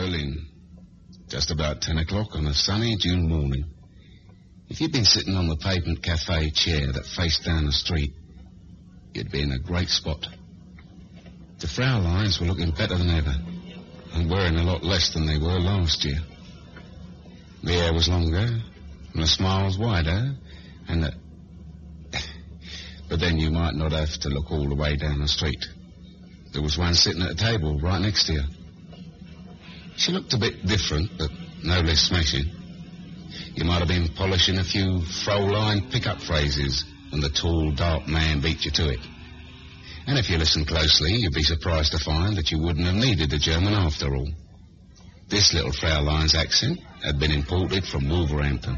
Berlin. Just about 10 o'clock on a sunny June morning. If you'd been sitting on the pavement cafe chair that faced down the street, you'd be in a great spot. The Fraulines were looking better than ever, and wearing a lot less than they were last year. The hair was longer, and the smiles wider, and the... But then you might not have to look all the way down the street. There was one sitting at a table right next to you. She looked a bit different, but no less smashing. You might have been polishing a few Fraulein pickup phrases when the tall, dark man beat you to it. And if you listen closely, you'd be surprised to find that you wouldn't have needed a German after all. This little Fraulein's accent had been imported from Wolverhampton.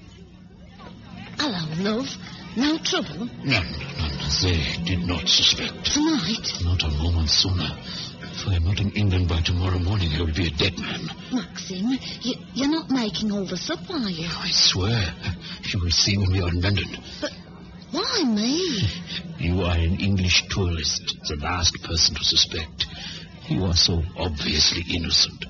Hello, love. No trouble? None. They did not suspect. Tonight? Not a moment sooner. If I am not in England by tomorrow morning, I will be a dead man. Maxim, you're not making all this up, are you? I swear. You will see when we are in London. But why me? You are an English tourist, the last person to suspect. You are so obviously innocent.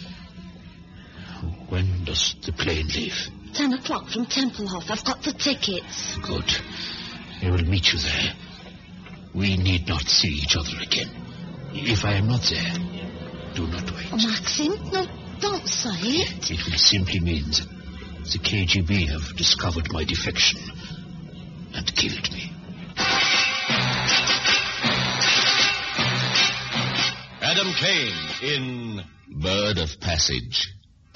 When does the plane leave? 10 o'clock from Templehof. I've got the tickets. Good. I will meet you there. We need not see each other again. If I am not there, do not wait. Oh, Maxim, no, don't say it. It will simply mean that the KGB have discovered my defection and killed me. Adam Kane in Bird of Passage.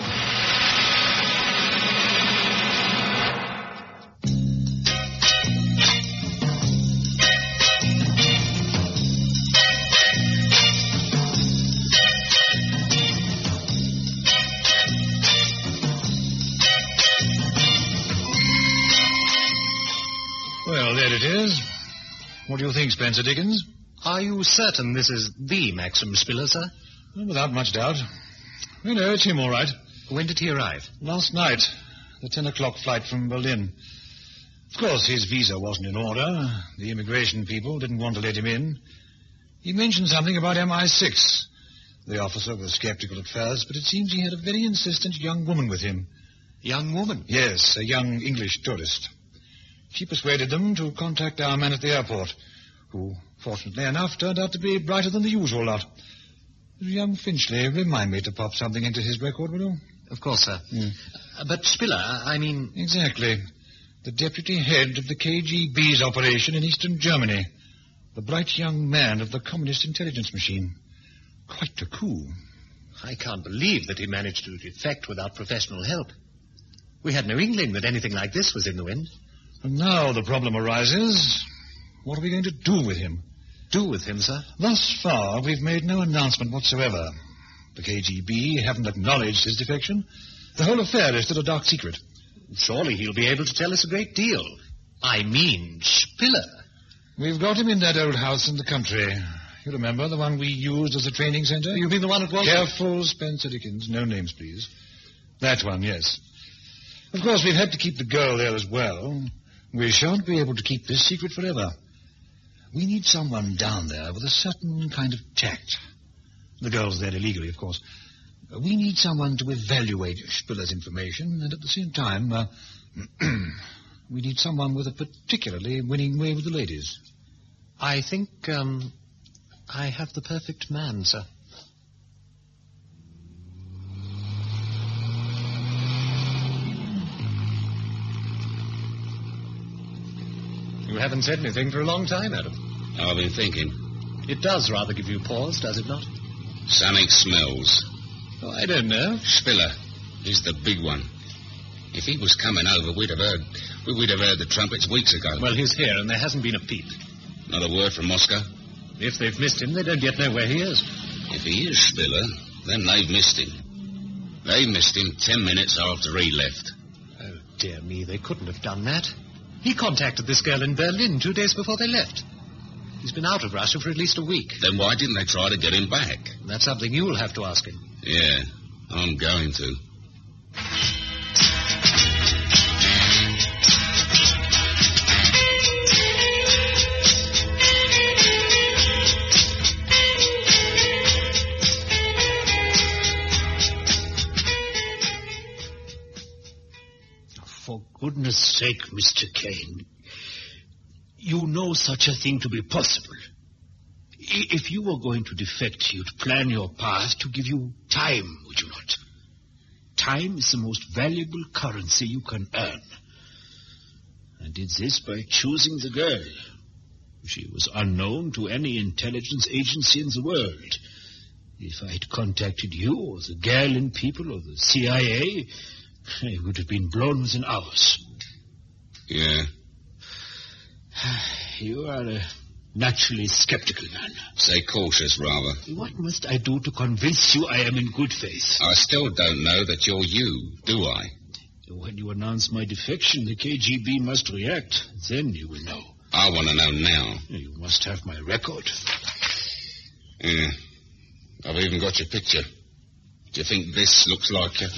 Well, there it is. What do you think, Spencer Dickens? Are you certain this is the Maxim Spiller, sir? Well, without much doubt. You know, it's him all right. When did he arrive? Last night, the 10 o'clock flight from Berlin. Of course, his visa wasn't in order. The immigration people didn't want to let him in. He mentioned something about MI6. The officer was skeptical at first, but it seems he had a very insistent young woman with him. Young woman? Yes, a young English tourist. She persuaded them to contact our man at the airport, who, fortunately enough, turned out to be brighter than the usual lot. Young Finchley, remind me to pop something into his record, will you? Of course, sir. But Spiller, I mean... Exactly. The deputy head of the KGB's operation in eastern Germany. The bright young man of the communist intelligence machine. Quite a coup. I can't believe that he managed to defect without professional help. We had no inkling that anything like this was in the wind. And now the problem arises. What are we going to do with him? Do with him, sir? Thus far, we've made no announcement whatsoever. The KGB haven't acknowledged his defection. The whole affair is still a dark secret. Surely he'll be able to tell us a great deal. I mean, Spiller. We've got him in that old house in the country. You remember, the one we used as a training centre? You mean the one at Walter? Careful, Spencer Dickens. No names, please. That one, yes. Of course, we've had to keep the girl there as well. We shan't be able to keep this secret forever. We need someone down there with a certain kind of tact. The girl's there illegally, of course. We need someone to evaluate Spiller's information, and at the same time, we need someone with a particularly winning way with the ladies. I think, I have the perfect man, sir. You haven't said anything for a long time, Adam. I've been thinking. It does rather give you pause, does it not? Something smells. Oh, I don't know. Spiller. He's the big one. If he was coming over, we'd have heard the trumpets weeks ago. Well, he's here, and there hasn't been a peep. Not a word from Moscow? If they've missed him, they don't yet know where he is. If he is Spiller, then they've missed him. They missed him 10 minutes after he left. Oh, dear me, they couldn't have done that. He contacted this girl in Berlin 2 days before they left. He's been out of Russia for at least a week. Then why didn't they try to get him back? That's something you'll have to ask him. Yeah, I'm going to. sake, Mr. Kane. You know such a thing to be possible. If you were going to defect, you'd plan your path to give you time, would you not? Time is the most valuable currency you can earn. I did this by choosing the girl. She was unknown to any intelligence agency in the world. If I had contacted you, or the Gerlin people, or the CIA, I would have been blown within hours. Yeah. You are a naturally skeptical man. Say cautious, rather. What must I do to convince you I am in good faith? I still don't know that you're you, do I? When you announce my defection, the KGB must react. Then you will know. I want to know now. You must have my record. Yeah. I've even got your picture. Do you think this looks like you?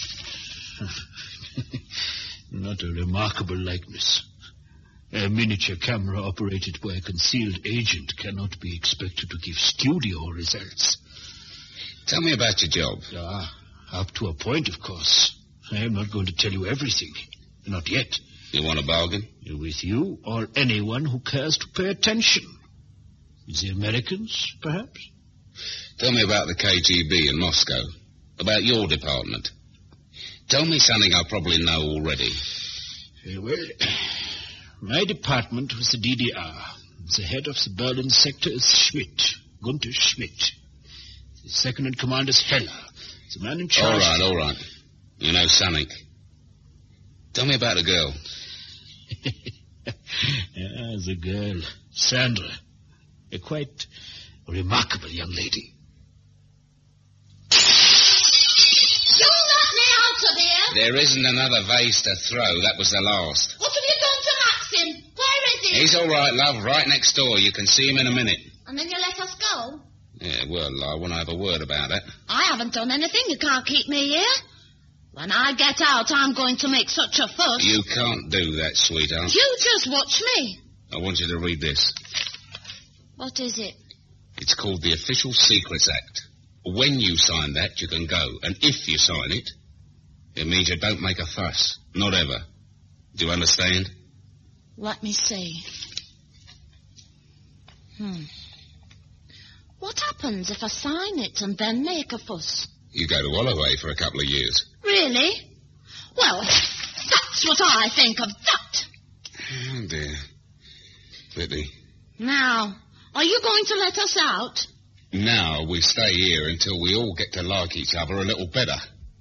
Not a remarkable likeness. A miniature camera operated by a concealed agent cannot be expected to give studio results. Tell me about your job. Up to a point, of course. I am not going to tell you everything. Not yet. You want a bargain? With you or anyone who cares to pay attention. The Americans, perhaps? Tell me about the KGB in Moscow. About your department. Tell me something I probably know already. Well, my department was the DDR. The head of the Berlin sector is Schmidt, Gunther Schmidt. The second in command is Heller. The man in charge... All right. You know something. Tell me about the girl. The girl, Sandra. A quite remarkable young lady. You let me out of here. There isn't another vase to throw. That was the last. What have you done to Maxim? Where is he? He's all right, love. Right next door. You can see him in a minute. And then you let us go? Yeah, well, I want to have a word about it. I haven't done anything. You can't keep me here. When I get out, I'm going to make such a fuss. You can't do that, sweetheart. You just watch me. I want you to read this. What is it? It's called the Official Secrets Act. When you sign that, you can go. And if you sign it, it means you don't make a fuss. Not ever. Do you understand? Let me see. What happens if I sign it and then make a fuss? You go to Holloway for a couple of years. Really? Well, that's what I think of that. Oh, dear. Pity. Now, are you going to let us out? Now we stay here until we all get to like each other a little better.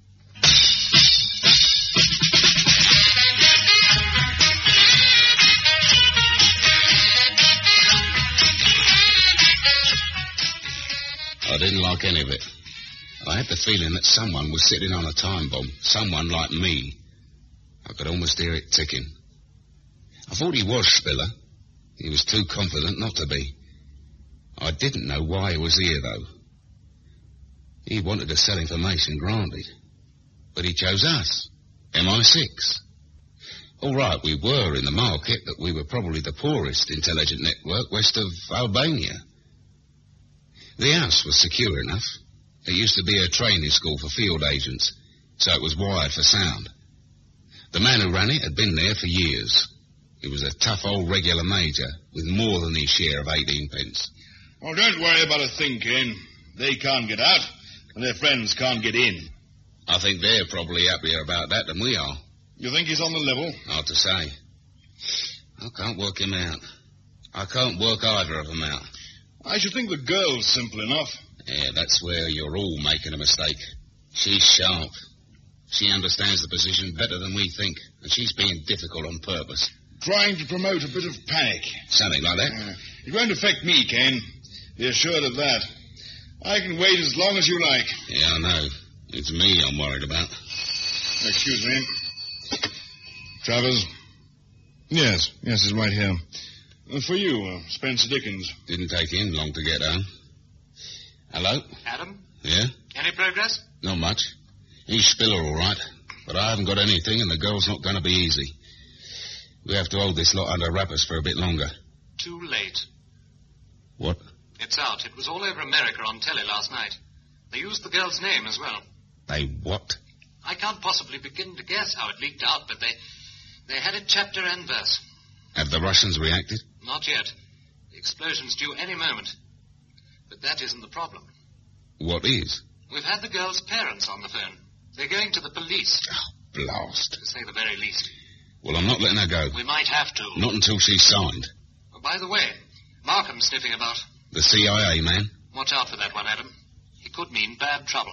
I didn't like any of it. I had the feeling that someone was sitting on a time bomb. Someone like me. I could almost hear it ticking. I thought he was Spiller. He was too confident not to be. I didn't know why he was here, though. He wanted to sell information, granted. But he chose us, MI6. All right, we were in the market, but we were probably the poorest intelligent network west of Albania. The house was secure enough. It used to be a training school for field agents, so it was wired for sound. The man who ran it had been there for years. He was a tough old regular major with more than his share of 18 pence. Oh, don't worry about a thing, Kane. They can't get out, and their friends can't get in. I think they're probably happier about that than we are. You think he's on the level? Hard to say. I can't work him out. I can't work either of them out. I should think the girl's simple enough. Yeah, that's where you're all making a mistake. She's sharp. She understands the position better than we think, and she's being difficult on purpose. Trying to promote a bit of panic. Something like that. It won't affect me, Kane. Be assured of that. I can wait as long as you like. Yeah, I know. It's me I'm worried about. Excuse me. Travers? Yes, it's right here. For you, Spencer Dickens. Didn't take him long to get home. Hello? Adam? Yeah? Any progress? Not much. He's Spiller, all right. But I haven't got anything, and the girl's not going to be easy. We have to hold this lot under wrappers for a bit longer. Too late. What? It's out. It was all over America on telly last night. They used the girl's name as well. They what? I can't possibly begin to guess how it leaked out, but They had it chapter and verse. Have the Russians reacted? Not yet. The explosion's due any moment. But that isn't the problem. What is? We've had the girl's parents on the phone. They're going to the police. Oh, blast. To say the very least. Well, I'm not letting her go. We might have to. Not until she's signed. Oh, by the way, Markham's sniffing about. The CIA man? Watch out for that one, Adam. He could mean bad trouble.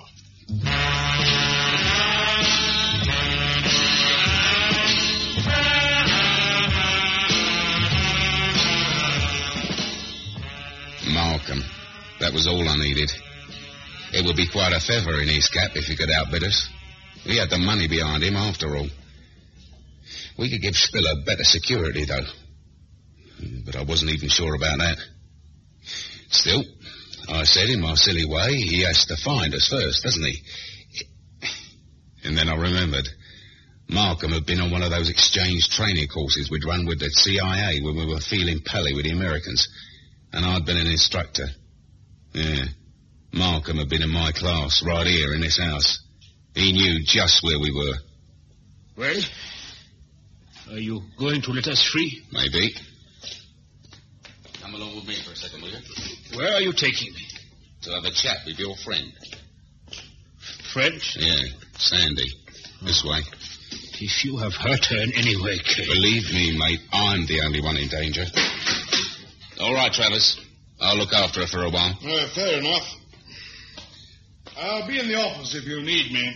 Markham. That was all I needed. It would be quite a feather in his cap if he could outbid us. He had the money behind him, after all. We could give Spiller better security, though. But I wasn't even sure about that. Still, I said in my silly way, he has to find us first, doesn't he? And then I remembered. Markham had been on one of those exchange training courses we'd run with the CIA when we were feeling pally with the Americans. And I'd been an instructor. Yeah. Markham had been in my class right here in this house. He knew just where we were. Well, are you going to let us free? Maybe. Come along with me for a second, will you? Where are you taking me? To have a chat with your friend. French? Yeah, Sandy. This way. If you have hurt her in any way, Kane. Believe me, mate, I'm the only one in danger. All right, Travers. I'll look after her for a while. Fair enough. I'll be in the office if you need me.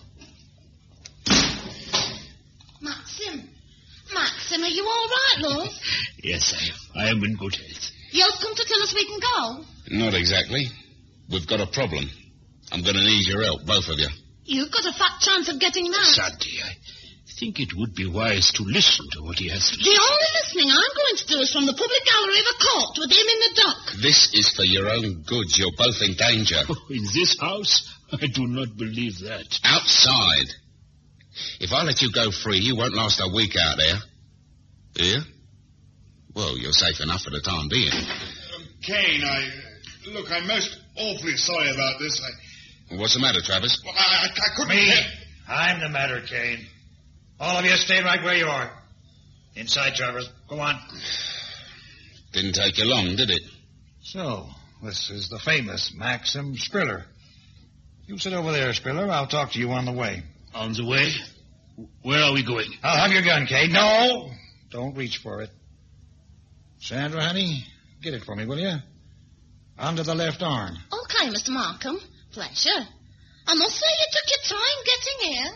Maxim, are you all right, love? Yes, I am in good health. You've come to tell us we can go? Not exactly. We've got a problem. I'm going to need your help, both of you. You've got a fat chance of getting that. Sandy, I think it would be wise to listen to what he has to say. The only listening I'm going to do is from the public gallery of a court with him in the dock. This is for your own good. You're both in danger. Oh, in this house? I do not believe that. Outside. If I let you go free, you won't last a week out there. Yeah? Well, you're safe enough for the time being. Kane, Look, I'm most awfully sorry about this. What's the matter, Travers? Well, I couldn't... Me? I'm the matter, Kane. All of you stay right where you are. Inside, Travers. Go on. Didn't take you long, did it? So, this is the famous Maxim Spiller. You sit over there, Spiller. I'll talk to you on the way. On the way? Where are we going? I'll have your gun, Kane. No! Don't reach for it. Sandra, honey, get it for me, will you? Under the left arm. Okay, Mr. Markham. Pleasure. I must say you took your time getting here.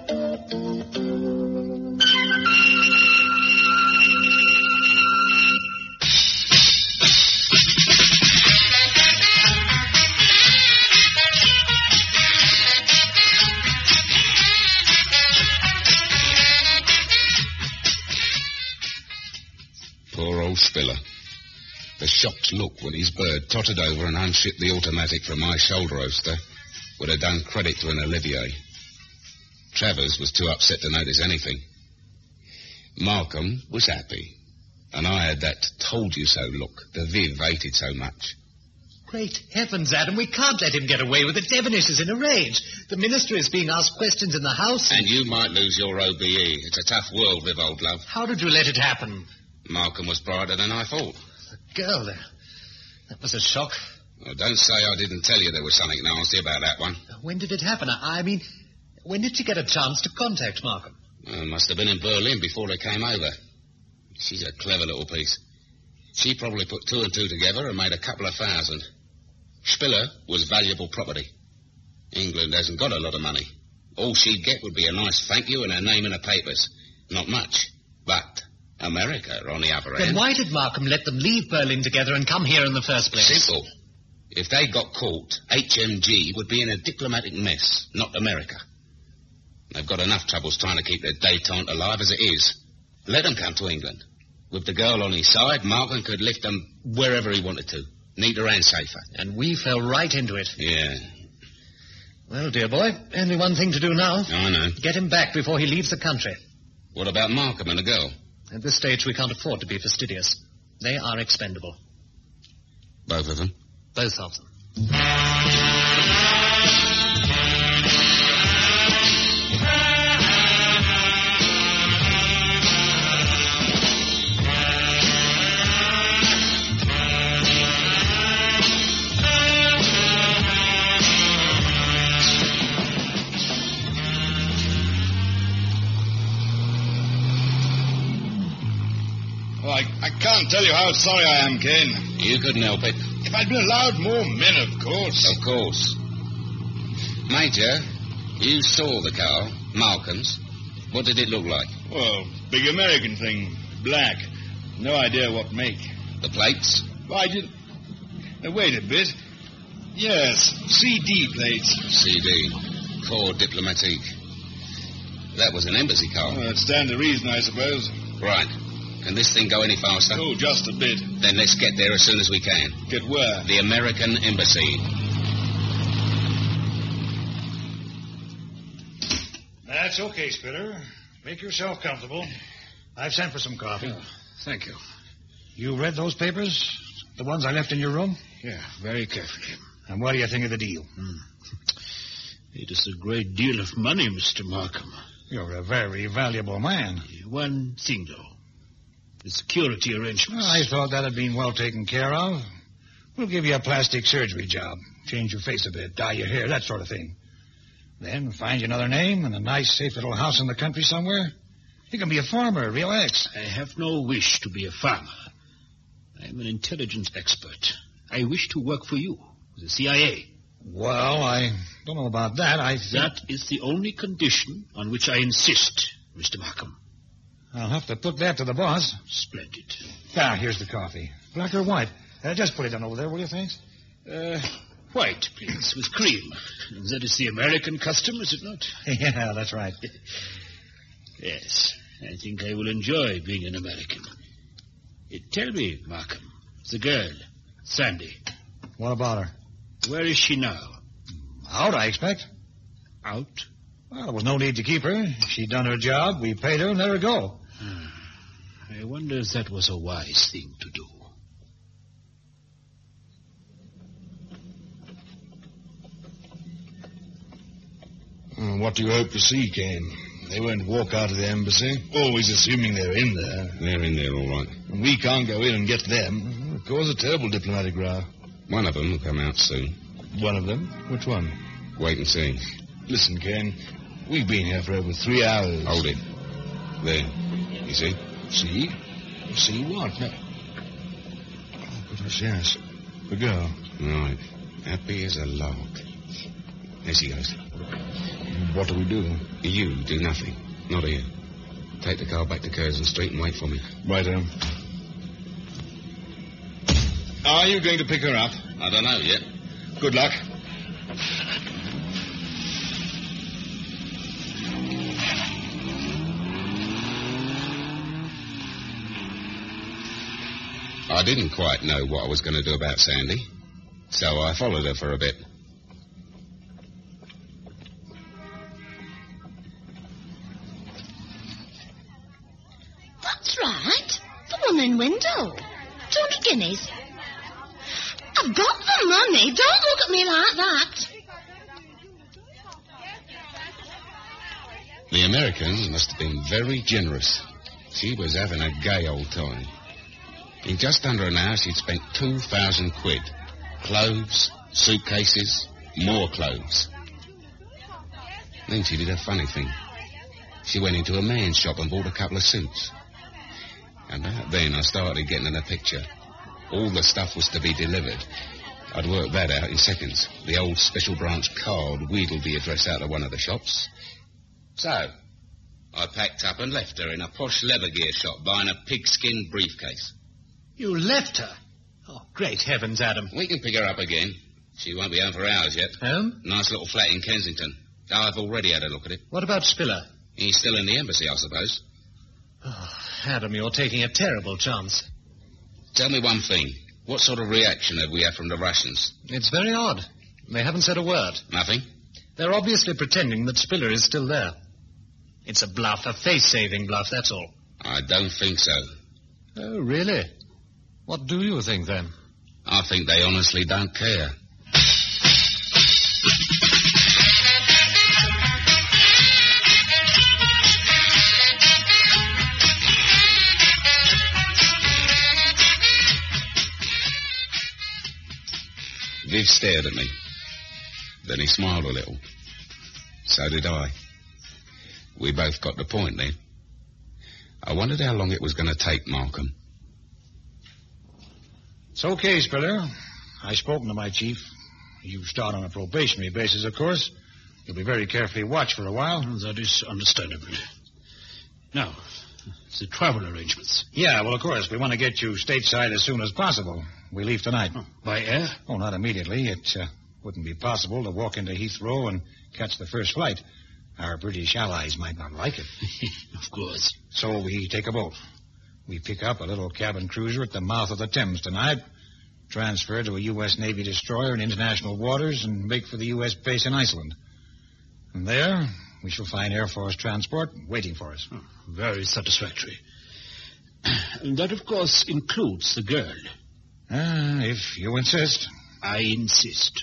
Poor old Spiller. The shocked look when his bird tottered over and unshipped the automatic from my shoulder holster would have done credit to an Olivier. Travers was too upset to notice anything. Markham was happy, and I had that told-you-so look the Viv hated so much. Great heavens, Adam, we can't let him get away with it. Devonish is in a rage. The minister is being asked questions in the house. And you might lose your OBE. It's a tough world, Viv, old love. How did you let it happen? Markham was brighter than I thought. The girl there. That was a shock. Well, don't say I didn't tell you there was something nasty about that one. When did it happen? I mean, when did she get a chance to contact Markham? Well, it must have been in Berlin before they came over. She's a clever little piece. She probably put two and two together and made a couple of thousand. Spiller was valuable property. England hasn't got a lot of money. All she'd get would be a nice thank you and her name in the papers. Not much. But America, on the other hand... Then why did Markham let them leave Berlin together and come here in the first place? Simple. If they got caught, HMG would be in a diplomatic mess, not America. They've got enough troubles trying to keep their détente alive as it is. Let them come to England. With the girl on his side, Markham could lift them wherever he wanted to. Neater and safer. And we fell right into it. Yeah. Well, dear boy, only one thing to do now. I know. Get him back before he leaves the country. What about Markham and the girl? At this stage, we can't afford to be fastidious. They are expendable. Both of them? Both of them. can't tell you how sorry I am, Kane. You couldn't help it. If I'd been allowed more men, of course. Of course. Major, you saw the car, Malcolm's. What did it look like? Well, big American thing. Black. No idea what make. The plates? Why did... Now, wait a bit. Yes, CD plates. CD. Corps Diplomatique. That was an embassy car. Well, that stands to reason, I suppose. Right. Can this thing go any faster? Oh, just a bit. Then let's get there as soon as we can. Get where? The American Embassy. That's okay, Spiller. Make yourself comfortable. I've sent for some coffee. Oh, thank you. You read those papers? The ones I left in your room? Yeah, very carefully. And what do you think of the deal? It is a great deal of money, Mr. Markham. You're a very valuable man. One thing, though. The security arrangements. Well, I thought that had been well taken care of. We'll give you a plastic surgery job. Change your face a bit, dye your hair, that sort of thing. Then find you another name and a nice, safe little house in the country somewhere. You can be a farmer, relax. I have no wish to be a farmer. I am an intelligence expert. I wish to work for you, the CIA. Well, I don't know about that. That is the only condition on which I insist, Mr. Markham. I'll have to put that to the boss. Splendid. Ah, here's the coffee. Black or white? Just put it on over there, will you, thanks? White, please, with cream. That is the American custom, is it not? Yeah, that's right. Yes, I think I will enjoy being an American. Tell me, Markham, the girl, Sandy. What about her? Where is she now? Out, I expect. Out? Well, there was no need to keep her. She'd done her job, we paid her, and let her go. I wonder if that was a wise thing to do. What do you hope to see, Kane? They won't walk out of the embassy, always assuming they're in there. They're in there, all right. And we can't go in and get them. It'll cause a terrible diplomatic row. One of them will come out soon. One of them? Which one? Wait and see. Listen, Kane, we've been here for over 3 hours. Hold it. There. You see? See? See what? No. Oh, goodness, yes. The girl. Right. Happy as a lark. There she goes. What do we do? You do nothing. Not here. Take the car back to Curzon Street and wait for me. Righto. Are you going to pick her up? I don't know yet. Good luck. I didn't quite know what I was going to do about Sandy, so I followed her for a bit. That's right. The woman window. 200 guineas. I've got the money. Don't look at me like that. The American must have been very generous. She was having a gay old time. In just under an hour, she'd spent 2,000 quid. Clothes, suitcases, more clothes. Then she did a funny thing. She went into a man's shop and bought a couple of suits. And then I started getting in a picture. All the stuff was to be delivered. I'd worked that out in seconds. The old special branch card wheedled the address out of one of the shops. So, I packed up and left her in a posh leather gear shop buying a pigskin briefcase. You left her? Oh, great heavens, Adam. We can pick her up again. She won't be home for hours yet. Home? Nice little flat in Kensington. I've already had a look at it. What about Spiller? He's still in the embassy, I suppose. Oh, Adam, you're taking a terrible chance. Tell me one thing. What sort of reaction have we had from the Russians? It's very odd. They haven't said a word. Nothing? They're obviously pretending that Spiller is still there. It's a bluff, a face-saving bluff, that's all. I don't think so. Oh, really? What do you think, then? I think they honestly don't care. Viv stared at me. Then he smiled a little. So did I. We both got the point then. I wondered how long it was going to take Markham. It's okay, Spiller. I've spoken to my chief. You start on a probationary basis, of course. You'll be very carefully watched for a while. That is understandable. Now, the travel arrangements. Yeah, well, of course. We want to get you stateside as soon as possible. We leave tonight. Oh, by air? Oh, not immediately. It wouldn't be possible to walk into Heathrow and catch the first flight. Our British allies might not like it. Of course. So we take a boat. We pick up a little cabin cruiser at the mouth of the Thames tonight, transfer to a U.S. Navy destroyer in international waters, and make for the U.S. base in Iceland. And there, we shall find Air Force transport waiting for us. Oh, very satisfactory. And that, of course, includes the girl. If you insist. I insist.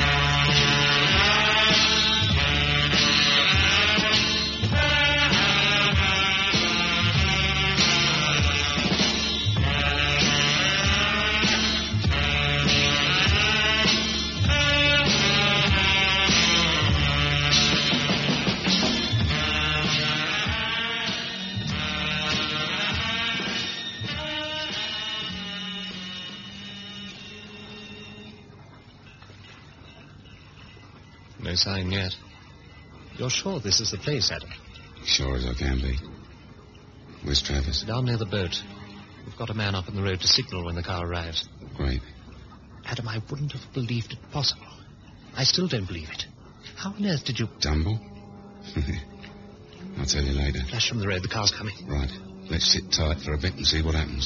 No sign yet. You're sure this is the place, Adam? Sure as I can be. Where's Travers? Down near the boat. We've got a man up on the road to signal when the car arrives. Great. Adam, I wouldn't have believed it possible. I still don't believe it. How on earth did you... Tumble? I'll tell you later. Flash from the road. The car's coming. Right. Let's sit tight for a bit and see what happens.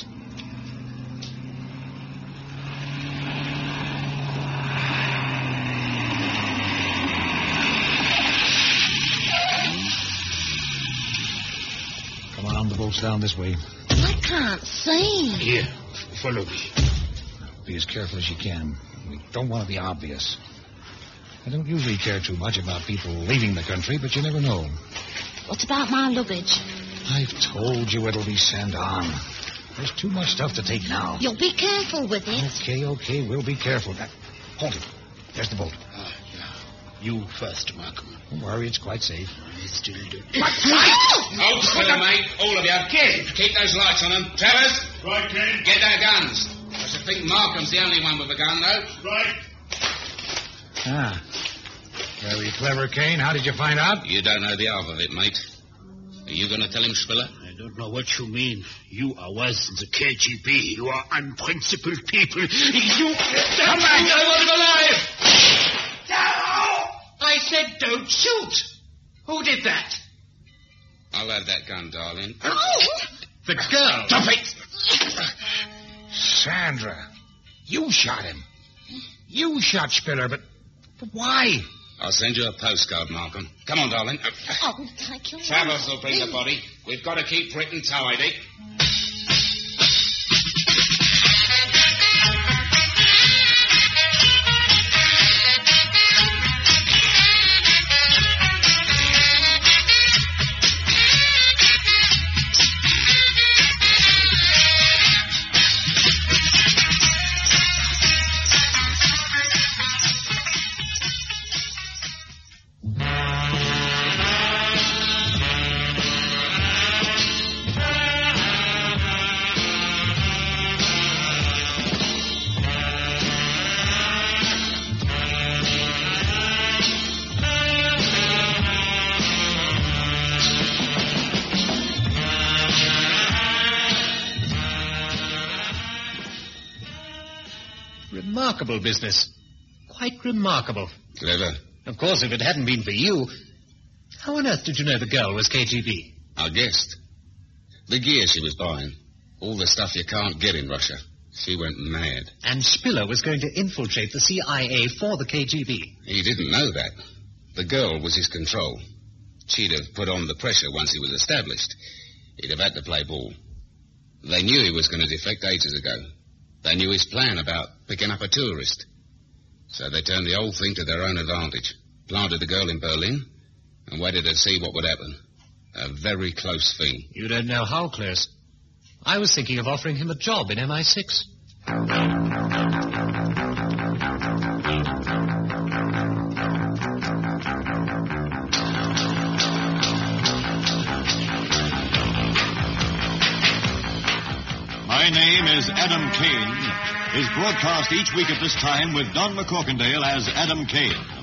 The boat's down this way. I can't see. Here, follow me. Be as careful as you can. We don't want to be obvious. I don't usually care too much about people leaving the country, but you never know. What about my luggage? I've told you it'll be sent on. There's too much stuff to take now. You'll be careful with it. Okay, we'll be careful. Hold it. There's the boat. Yeah. You first, Malcolm. Don't worry, it's quite safe. I still do. Hold still, mate. All of you. Keep those lights on them. Travers? Right, Kane. Get their guns. I should think Malcolm's the only one with a gun, though. Right. Very clever, Kane. How did you find out? You don't know the half of it, mate. Are you going to tell him, Spiller? I don't know what you mean. You are worse than the KGB. You are unprincipled people. You... Come back! I want him alive! I said don't shoot. Who did that? I'll have that gun, darling. The girl. Stop it! Sandra, you shot him. You shot Spiller, but why? I'll send you a postcard, Malcolm. Come on, darling. Oh, take your... Travers will bring the body. We've got to keep Britain tidy. Remarkable business. Quite remarkable. Clever. Of course, if it hadn't been for you... How on earth did you know the girl was KGB? I guessed. The gear she was buying. All the stuff you can't get in Russia. She went mad. And Spiller was going to infiltrate the CIA for the KGB. He didn't know that. The girl was his control. She'd have put on the pressure once he was established. He'd have had to play ball. They knew he was going to defect ages ago. They knew his plan about picking up a tourist. So they turned the whole thing to their own advantage. Planted the girl in Berlin and waited to see what would happen. A very close thing. You don't know how close. I was thinking of offering him a job in MI6. My name is Adam Kane, is broadcast each week at this time with Don McCorkindale as Adam Kane.